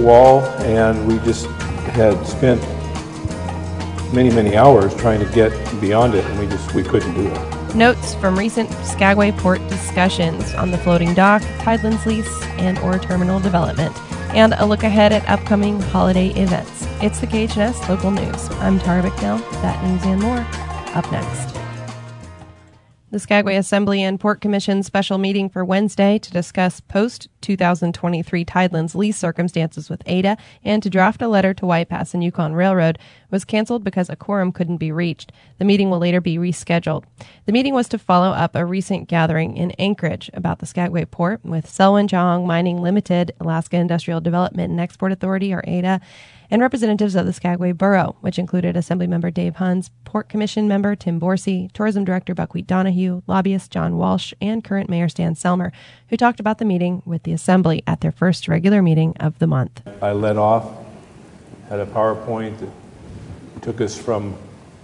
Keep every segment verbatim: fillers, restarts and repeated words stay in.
wall, and we just had spent many, many hours trying to get beyond it, and we just we couldn't do it. Notes from recent Skagway Port discussions on the floating dock, Tidelands lease, and or terminal development, and a look ahead at upcoming holiday events. It's the K H N S Local News. I'm Tara Bicknell. That news and more up next. The Skagway Assembly and Port Commission special meeting for Wednesday to discuss post twenty twenty-three Tidelands lease circumstances with A D A and to draft a letter to White Pass and Yukon Railroad was canceled because a quorum couldn't be reached. The meeting will later be rescheduled. The meeting was to follow up a recent gathering in Anchorage about the Skagway Port with Selwyn Chong Mining Limited, Alaska Industrial Development and Export Authority, or A D A, and representatives of the Skagway Borough, which included Assemblymember Dave Huns, Port Commission member Tim Borsey, Tourism Director Buckwheat Donahue, lobbyist John Walsh, and current Mayor Stan Selmer, who talked about the meeting with the Assembly at their first regular meeting of the month. I led off, had a PowerPoint that took us from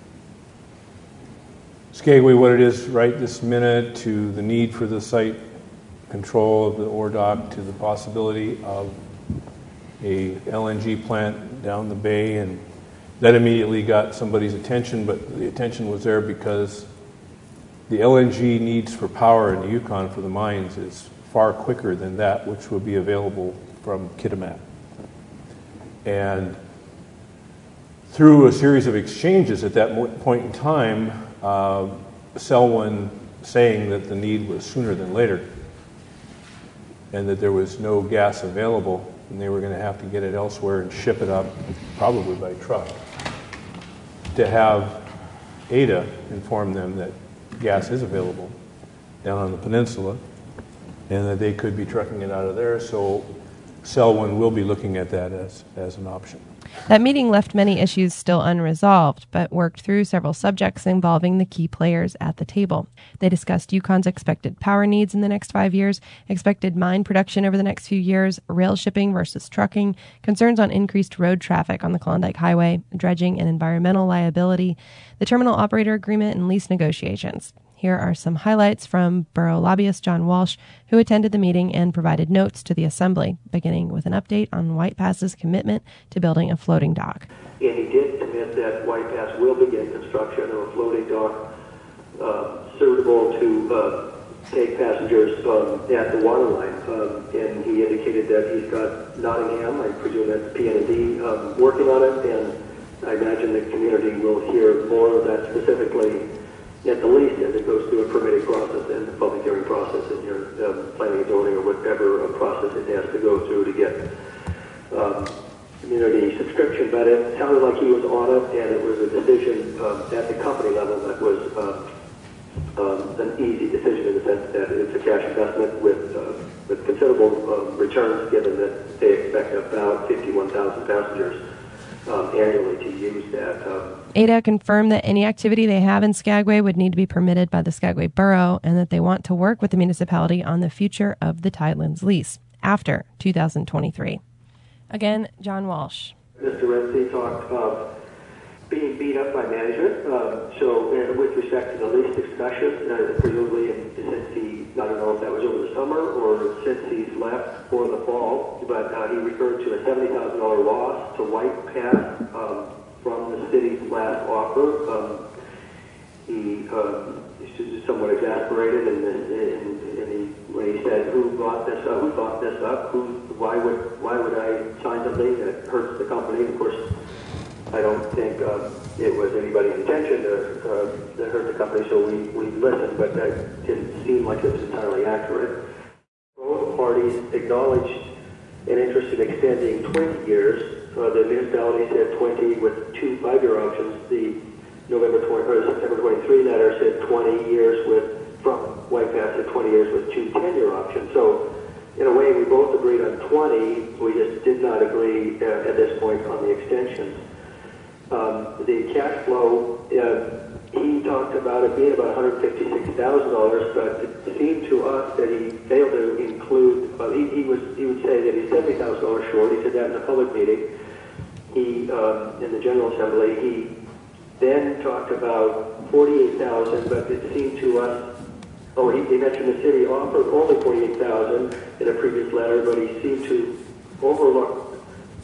Skagway, what it is right this minute, to the need for the site control of the ore dock, to the possibility of a L N G plant down the bay, and that immediately got somebody's attention, but the attention was there because the L N G needs for power in the Yukon for the mines is far quicker than that which would be available from Kitimat. And through a series of exchanges at that point in time, uh, Selwyn saying that the need was sooner than later and that there was no gas available, and they were going to have to get it elsewhere and ship it up, probably by truck, to have A D A inform them that gas is available down on the peninsula and that they could be trucking it out of there. So Selwyn will be looking at that as, as an option. That meeting left many issues still unresolved, but worked through several subjects involving the key players at the table. They discussed Yukon's expected power needs in the next five years, expected mine production over the next few years, rail shipping versus trucking, concerns on increased road traffic on the Klondike Highway, dredging and environmental liability, the terminal operator agreement, and lease negotiations. Here are some highlights from Borough lobbyist John Walsh, who attended the meeting and provided notes to the Assembly, beginning with an update on White Pass's commitment to building a floating dock. And he did commit that White Pass will begin construction of a floating dock uh, suitable to uh, take passengers um, at the waterline. Um, and he indicated that he's got Nottingham, I presume that's P and D, um, working on it, and I imagine the community will hear more of that specifically at the least as it goes through a permitting process and the public hearing process in your um, planning and zoning or whatever a process it has to go through to get um, community subscription. But it sounded like he was on it, and it was a decision um, at the company level that was um, um, an easy decision in the sense that it's a cash investment with uh, with considerable um, returns, given that they expect about fifty-one thousand passengers Um, annually to use that. Um, A D A confirmed that any activity they have in Skagway would need to be permitted by the Skagway Borough and that they want to work with the municipality on the future of the Tidelands lease after two thousand twenty-three. Again, John Walsh. Mister Renzi talked of being beat up by management. Um, so uh, with respect to the lease discussion, uh, presumably since he, I don't know if that was over the summer or since he's left for the fall, but uh, he referred to a seventy thousand dollars loss to White Pass um, from the city's last offer. Um, he um, he's somewhat exasperated, and, and, and he, when he said, "Who brought this up? Who bought this up? Who? Why would? Why would I sign something that hurts the company?" Of course, I don't think um, it was anybody's intention to, uh, to hurt the company, so we, we listened, but that didn't seem like it was entirely accurate. Both parties acknowledged an interest in extending twenty years. Uh, the municipality said twenty with two five-year options. The November twenty, or September twenty-three letter said twenty years with, from White Pass said twenty years with two ten-year options. So in a way, we both agreed on twenty. We just did not agree uh, at this point on the extensions. Um, the cash flow, uh, he talked about it being about one hundred fifty-six thousand dollars, but it seemed to us that he failed to include, uh, he, he, was, he would say that he's seventy thousand dollars short. He said that in a public meeting. He, um, in the General Assembly, he then talked about forty-eight thousand dollars, but it seemed to us, oh, he, he mentioned the city offered only forty-eight thousand dollars in a previous letter, but he seemed to overlook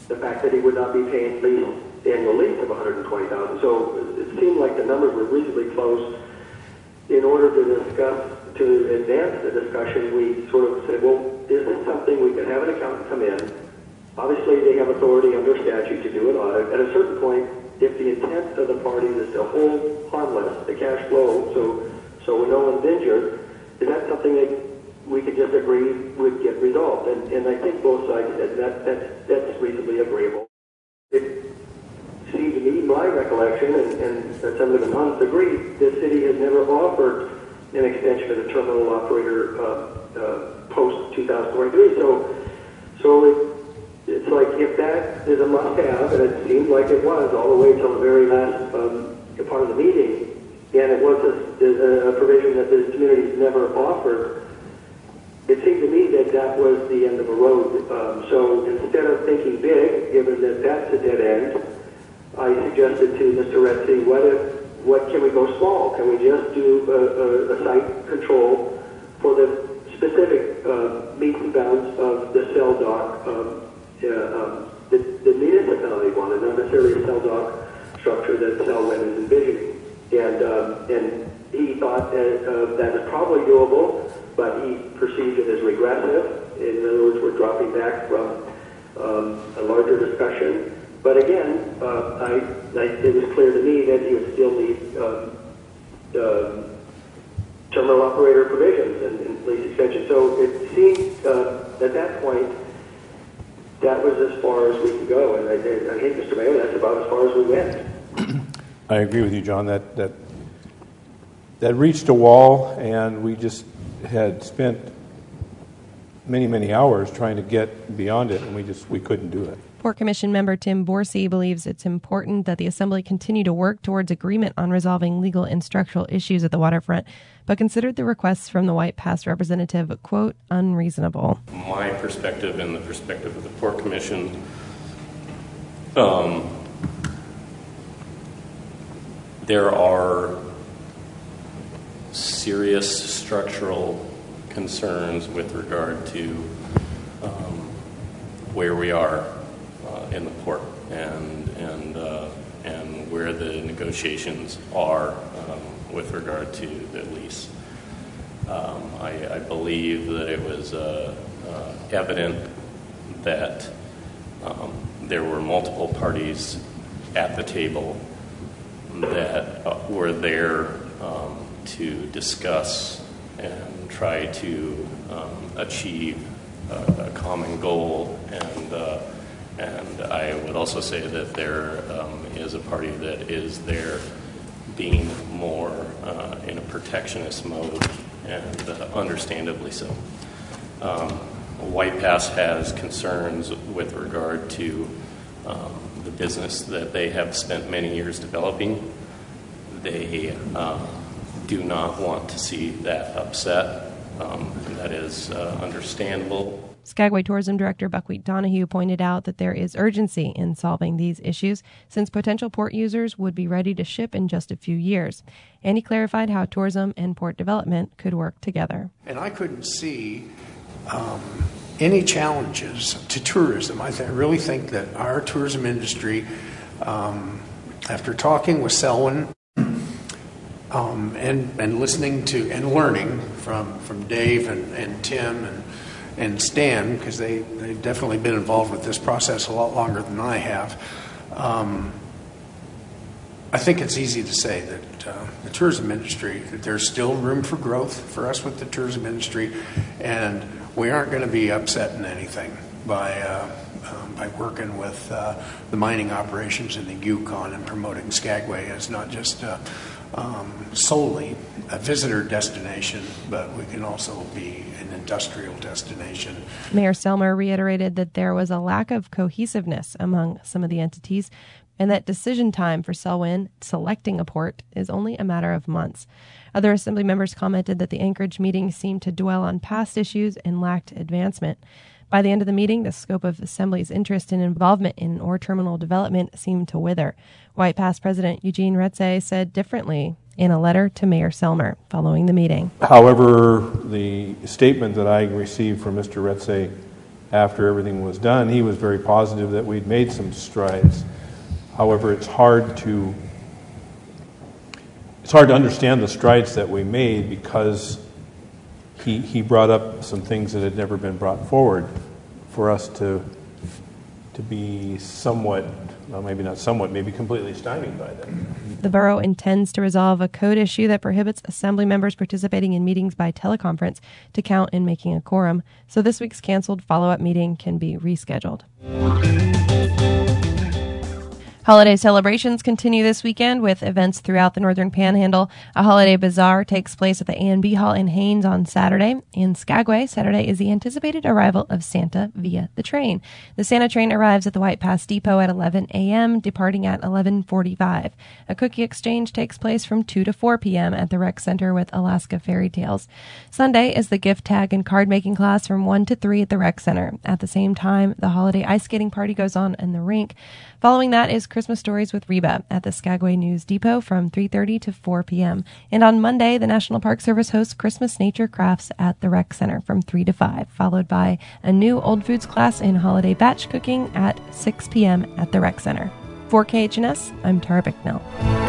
the fact that he would not be paying lease, annual lease of one hundred twenty thousand dollars. So it seemed like the numbers were reasonably close. In order to discuss, to advance the discussion, we sort of said, well, is this something we could have an accountant come in? Obviously, they have authority under statute to do an audit. At a certain point, if the intent of the parties is to hold harmless the cash flow, so so no one's injured, is that something that we could just agree would get resolved? And, and I think both sides said that that's, that's reasonably agreeable. It seemed to me, my recollection, and, and some of the months agree, the city has never offered an extension of the terminal operator uh, uh, post two thousand twenty-three. So, so it, it's like if that is a must-have, and it seemed like it was all the way till the very last um, part of the meeting, and it was a, a provision that the community's never offered, it seemed to me that that was the end of a road. Um, so instead of thinking big, given that that's a dead end, I suggested to Mister Retzi, what if, what can we go small? Can we just do a, a, a site control for the specific uh, meets and bounds of the cell dock, um, uh, um, the, the municipality wanted, not necessarily a cell dock structure that Selwyn is envisioning. And um, and he thought that uh, that was probably doable, but he perceived it as regressive. In other words, we're dropping back from um, a larger discussion. But again, uh, I, I, it was clear to me that he would still need um, uh, terminal operator provisions and, and lease extension. So it seemed uh, at that point that was as far as we could go. And I, I think, Mister Mayor, that's about as far as we went. I agree with you, John. That that that reached a wall, and we just had spent many, many hours trying to get beyond it, and we just we couldn't do it. Port Commission member Tim Borsey believes it's important that the Assembly continue to work towards agreement on resolving legal and structural issues at the waterfront, but considered the requests from the White Pass representative, quote, unreasonable. My perspective and the perspective of the Port Commission, um, there are serious structural concerns with regard to um, where we are uh, in the port and and uh, and where the negotiations are um, with regard to the lease. Um, I, I believe that it was uh, uh, evident that um, there were multiple parties at the table that uh, were there um, to discuss and try to um, achieve a, a common goal. And uh, and I would also say that there um, is a party that is there being more uh, in a protectionist mode, and uh, understandably so. Um, White Pass has concerns with regard to um, the business that they have spent many years developing. They uh, do not want to see that upset, um, and that is uh, understandable. Skagway Tourism Director Buckwheat Donahue pointed out that there is urgency in solving these issues since potential port users would be ready to ship in just a few years. And he clarified how tourism and port development could work together. And I couldn't see um, any challenges to tourism. I, th- I really think that our tourism industry, um, after talking with Selwyn um, and, and listening to and learning from, from Dave and, and Tim and and Stan, because they, they've definitely been involved with this process a lot longer than I have, um, I think it's easy to say that uh, the tourism industry, that there's still room for growth for us with the tourism industry, and we aren't going to be upsetting anything by uh, um, by working with uh, the mining operations in the Yukon and promoting Skagway as not just uh, um, solely a visitor destination, but we can also be an industrial destination. Mayor Selmer reiterated that there was a lack of cohesiveness among some of the entities and that decision time for Selwyn selecting a port is only a matter of months. Other Assembly members commented that the Anchorage meeting seemed to dwell on past issues and lacked advancement. By the end of the meeting, the scope of Assembly's interest and involvement in ore terminal development seemed to wither. White Pass President Eugene Retze said differently in a letter to Mayor Selmer following the meeting. However, the statement that I received from Mister Retze after everything was done, he was very positive that we'd made some strides. However, it's hard to it's hard to understand the strides that we made because he he brought up some things that had never been brought forward for us to to be somewhat, well, maybe not somewhat, maybe completely stymied by them. The borough intends to resolve a code issue that prohibits assembly members participating in meetings by teleconference to count in making a quorum, so this week's canceled follow-up meeting can be rescheduled. Holiday celebrations continue this weekend with events throughout the Northern Panhandle. A holiday bazaar takes place at the A and B Hall in Haines on Saturday. In Skagway, Saturday is the anticipated arrival of Santa via the train. The Santa train arrives at the White Pass Depot at eleven a.m., departing at eleven forty-five. A cookie exchange takes place from two to four p.m. at the Rec Center with Alaska Fairy Tales. Sunday is the gift tag and card making class from one to three at the Rec Center. At the same time, the holiday ice skating party goes on in the rink. Following that is Christmas Stories with Reba at the Skagway News Depot from three thirty to four p.m. And on Monday, the National Park Service hosts Christmas Nature Crafts at the Rec Center from three to five, followed by a new Old Foods class in holiday batch cooking at six p.m. at the Rec Center. For K H N S, I'm Tara Bicknell.